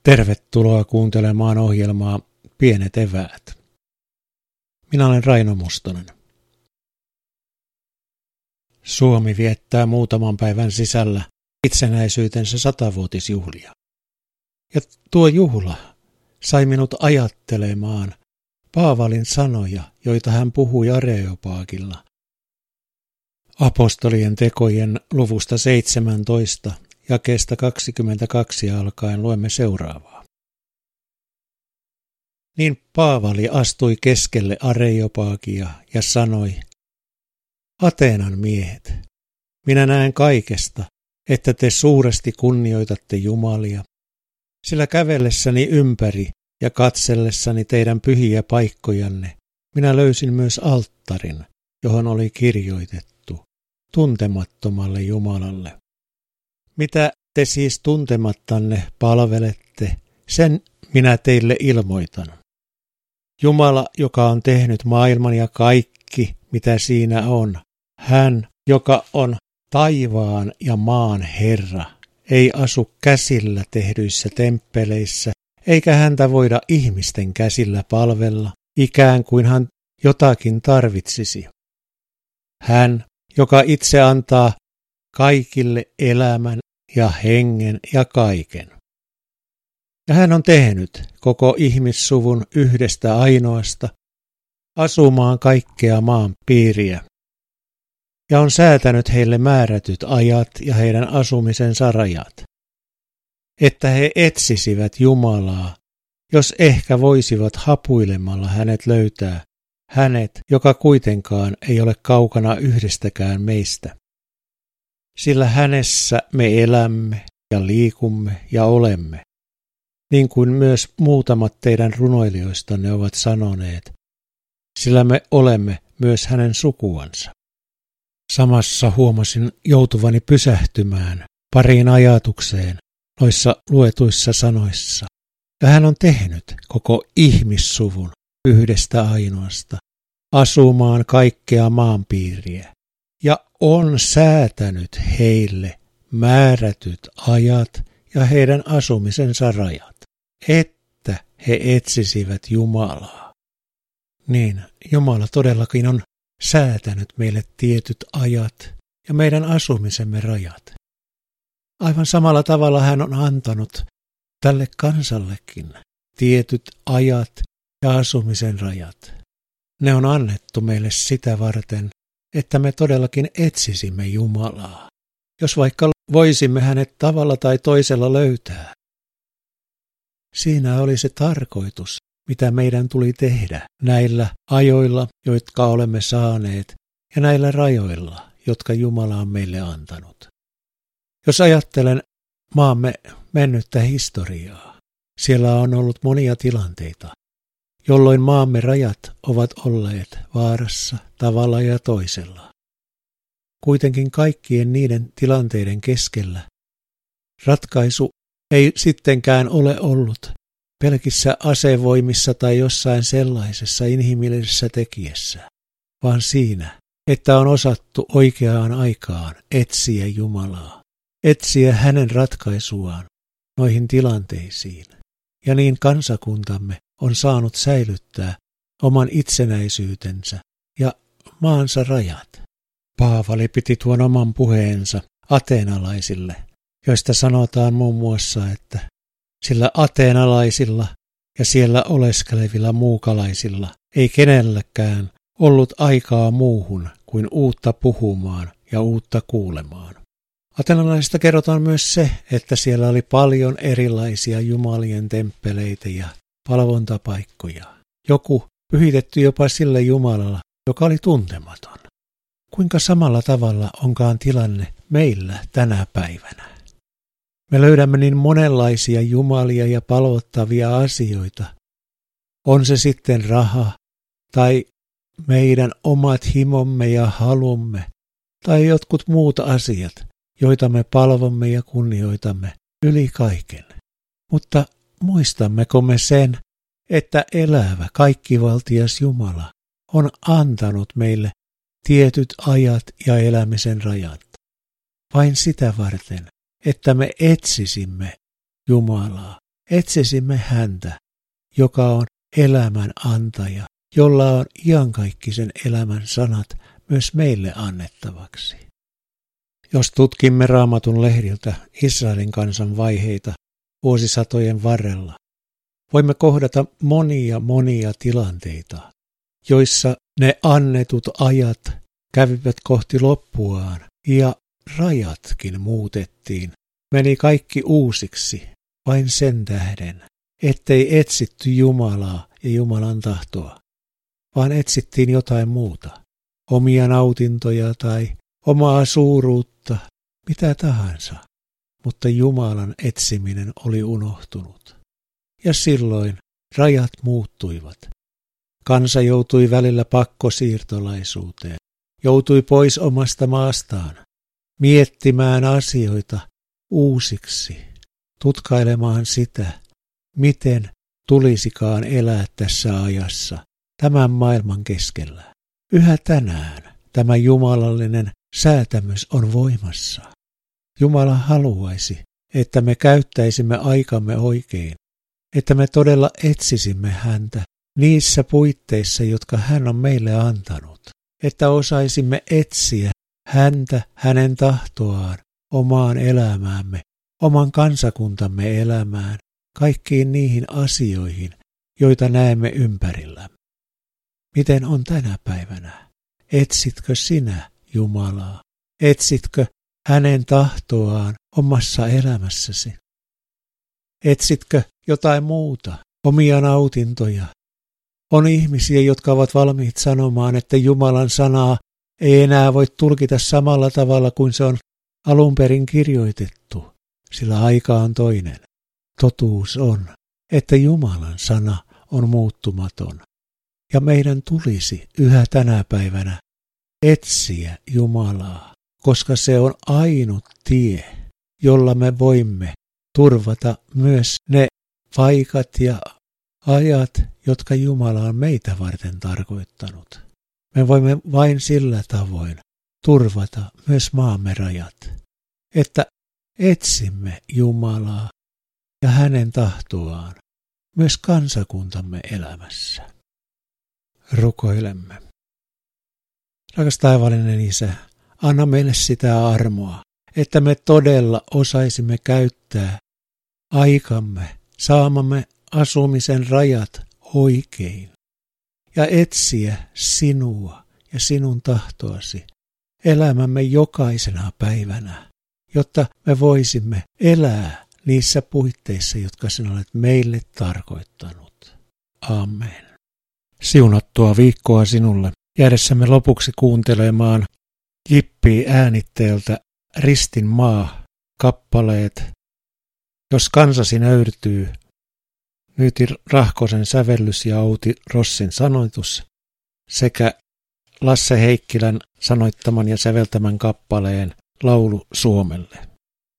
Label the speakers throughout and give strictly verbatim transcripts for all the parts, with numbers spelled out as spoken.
Speaker 1: Tervetuloa kuuntelemaan ohjelmaa Pienet eväät. Minä olen Raino Mustonen. Suomi viettää muutaman päivän sisällä itsenäisyytensä satavuotisjuhlia. Ja tuo juhla sai minut ajattelemaan Paavalin sanoja, joita hän puhui Areopagilla. Apostolien tekojen luvusta seitsemäntoista jakeesta kaksikymmentäkaksi alkaen luemme seuraavaa. Niin Paavali astui keskelle Areopagia ja sanoi, Ateenan miehet, minä näen kaikesta, että te suuresti kunnioitatte Jumalia, sillä kävellessäni ympäri ja katsellessani teidän pyhiä paikkojanne, minä löysin myös alttarin, johon oli kirjoitettu, tuntemattomalle Jumalalle. Mitä te siis tuntemattanne palvelette, sen minä teille ilmoitan. Jumala, joka on tehnyt maailman ja kaikki, mitä siinä on, hän, joka on taivaan ja maan Herra, ei asu käsillä tehdyissä temppeleissä, eikä häntä voida ihmisten käsillä palvella, ikään kuin hän jotakin tarvitsisi. Hän, joka itse antaa kaikille elämän ja hengen ja kaiken. Ja hän on tehnyt koko ihmissuvun yhdestä ainoasta asumaan kaikkea maan piiriä. Ja on säätänyt heille määrätyt ajat ja heidän asumisensa rajat, että he etsisivät Jumalaa, jos ehkä voisivat hapuilemalla hänet löytää, hänet, joka kuitenkaan ei ole kaukana yhdestäkään meistä. Sillä hänessä me elämme ja liikumme ja olemme, niin kuin myös muutamat teidän runoilijoistanne ovat sanoneet, sillä me olemme myös hänen sukuansa. Samassa huomasin joutuvani pysähtymään pariin ajatukseen noissa luetuissa sanoissa. Ja hän on tehnyt koko ihmissuvun yhdestä ainoasta, asumaan kaikkea maanpiiriä, ja on säätänyt heille määrätyt ajat ja heidän asumisensa rajat, että he etsisivät Jumalaa. Niin, Jumala todellakin on säätänyt meille tietyt ajat ja meidän asumisemme rajat. Aivan samalla tavalla hän on antanut tälle kansallekin tietyt ajat ja asumisen rajat. Ne on annettu meille sitä varten, että me todellakin etsisimme Jumalaa, jos vaikka voisimme hänet tavalla tai toisella löytää. Siinä oli se tarkoitus, mitä meidän tuli tehdä näillä ajoilla, jotka olemme saaneet, ja näillä rajoilla, jotka Jumala on meille antanut. Jos ajattelen maamme mennyttä historiaa, siellä on ollut monia tilanteita, jolloin maamme rajat ovat olleet vaarassa tavalla ja toisella. Kuitenkin kaikkien niiden tilanteiden keskellä ratkaisu ei sittenkään ole ollut pelkissä asevoimissa tai jossain sellaisessa inhimillisessä tekijässä, vaan siinä, että on osattu oikeaan aikaan etsiä Jumalaa, etsiä hänen ratkaisuaan noihin tilanteisiin. Ja niin kansakuntamme on saanut säilyttää oman itsenäisyytensä ja maansa rajat. Paavali piti tuon oman puheensa ateenalaisille, joista sanotaan muun muassa, että sillä ateenalaisilla ja siellä oleskelevilla muukalaisilla ei kenelläkään ollut aikaa muuhun kuin uutta puhumaan ja uutta kuulemaan. Ateenalaisista kerrotaan myös se, että siellä oli paljon erilaisia jumalien temppeleitä ja palvontapaikkoja. Joku pyhitetty jopa sille Jumalalla, joka oli tuntematon. Kuinka samalla tavalla onkaan tilanne meillä tänä päivänä? Me löydämme niin monenlaisia jumalia ja palvottavia asioita. On se sitten raha tai meidän omat himomme ja halumme tai jotkut muut asiat, joita me palvomme ja kunnioitamme yli kaiken. Mutta muistammeko me sen, että elävä kaikkivaltias Jumala on antanut meille tietyt ajat ja elämisen rajat, vain sitä varten, että me etsisimme Jumalaa, etsisimme häntä, joka on elämän antaja, jolla on iankaikkisen elämän sanat myös meille annettavaksi. Jos tutkimme Raamatun lehdiltä Israelin kansan vaiheita vuosisatojen varrella, voimme kohdata monia monia tilanteita, joissa ne annetut ajat kävivät kohti loppuaan ja rajatkin muutettiin. Meni kaikki uusiksi vain sen tähden, ettei etsitty Jumalaa ja Jumalan tahtoa, vaan etsittiin jotain muuta, omia nautintoja tai omaa suuruutta, mitä tahansa, mutta Jumalan etsiminen oli unohtunut. Ja silloin rajat muuttuivat. Kansa joutui välillä pakkosiirtolaisuuteen, joutui pois omasta maastaan, miettimään asioita uusiksi, tutkailemaan sitä, miten tulisikaan elää tässä ajassa, tämän maailman keskellä. Yhä tänään tämä jumalallinen säätämys on voimassa. Jumala haluaisi, että me käyttäisimme aikamme oikein, että me todella etsisimme häntä niissä puitteissa, jotka hän on meille antanut, että osaisimme etsiä häntä, hänen tahtoaan, omaan elämäämme, oman kansakuntamme elämään, kaikkiin niihin asioihin, joita näemme ympärillä. Miten on tänä päivänä? Etsitkö sinä Jumalaa? Etsitkö hänen tahtoaan omassa elämässäsi? Etsitkö jotain muuta, omia nautintoja? On ihmisiä, jotka ovat valmiit sanomaan, että Jumalan sanaa ei enää voi tulkita samalla tavalla kuin se on alun perin kirjoitettu, sillä aika on toinen. Totuus on, että Jumalan sana on muuttumaton, ja meidän tulisi yhä tänä päivänä etsiä Jumalaa, koska se on ainut tie, jolla me voimme turvata myös ne paikat ja ajat, jotka Jumala on meitä varten tarkoittanut. Me voimme vain sillä tavoin turvata myös maamme rajat, että etsimme Jumalaa ja hänen tahtoaan myös kansakuntamme elämässä. Rukoilemme. Rakas taivaallinen Isä, anna meille sitä armoa, että me todella osaisimme käyttää aikamme, saamamme asumisen rajat oikein ja etsiä sinua ja sinun tahtoasi elämämme jokaisena päivänä, jotta me voisimme elää niissä puitteissa, jotka sinä olet meille tarkoittanut. Amen. Siunattua viikkoa sinulle. Jäädessämme lopuksi kuuntelemaan Jippi äänitteeltä Ristin maa kappaleet Jos kansasi nöyrtyy, Nyyti Rahkosen sävellys ja Outi Rossin sanoitus sekä Lasse Heikkilän sanoittaman ja säveltämän kappaleen Laulu Suomelle.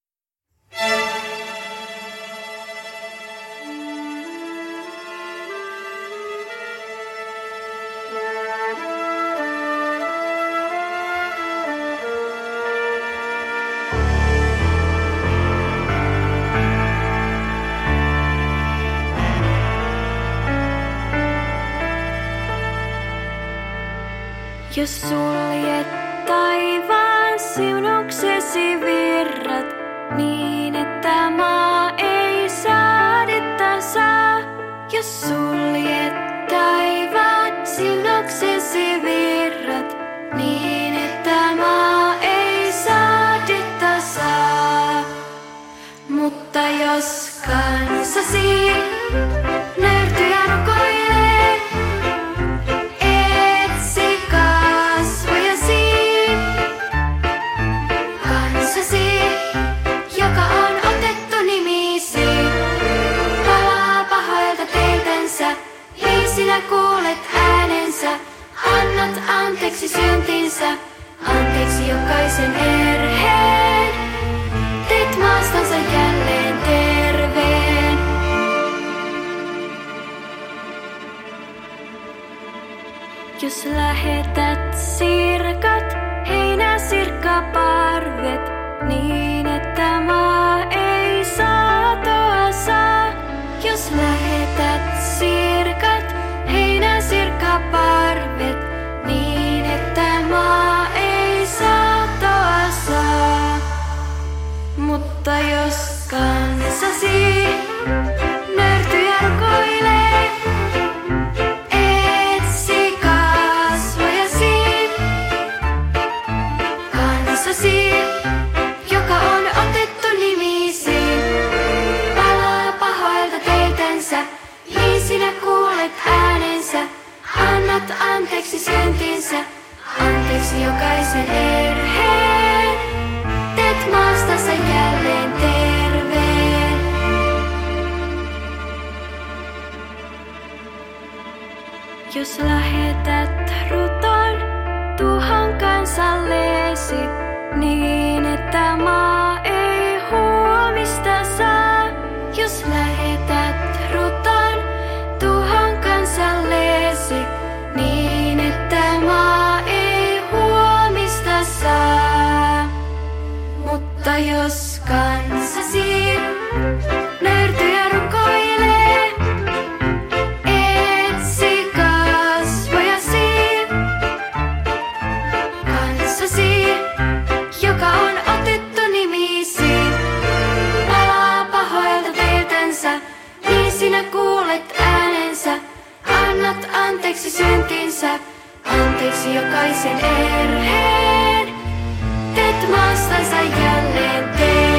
Speaker 2: Jos suljet taivaan siunuksesi virrat, niin että maa ei saadetta saa. Jos suljet taivaan siunuksesi virrat, niin että maa ei saadetta saa. Mutta jos kansasi nöyrtyy ja rukoilee, joka on otettu nimisi, palaa pahoilta teiltänsä, niin sinä kuulet äänensä, annat anteeksi syntinsä, anteeksi jokaisen erheen, teet maastansa jälleen terveen. Jos lähetät sirkat, heinäsirkkaparvet, niin että maa ei saatoa saa. kanssasi, joka on otettu nimisi. Palaa pahoilta teiltänsä, niin sinä kuulet äänensä. Annat anteeksi syntinsä, anteeksi jokaisen erheen. Teet maastansa jälleen terveen. Jos lähetät ruton tuohon kansalleesi, niin että maa ei huomista saa. Jos lähetät ruton tuohon kansalleesi, niin että maa ei huomista saa. Mutta jos kansasi nöyrtyy ja rukoilee, etsi kasvojasi. Kansasi, joka on otettu nimisi, palaa pahoilta teiltänsä, niin sinä kuulet äänensä. Annat anteeksi syntinsä, anteeksi jokaisen erheen. Teet maastansa jälleen terveen.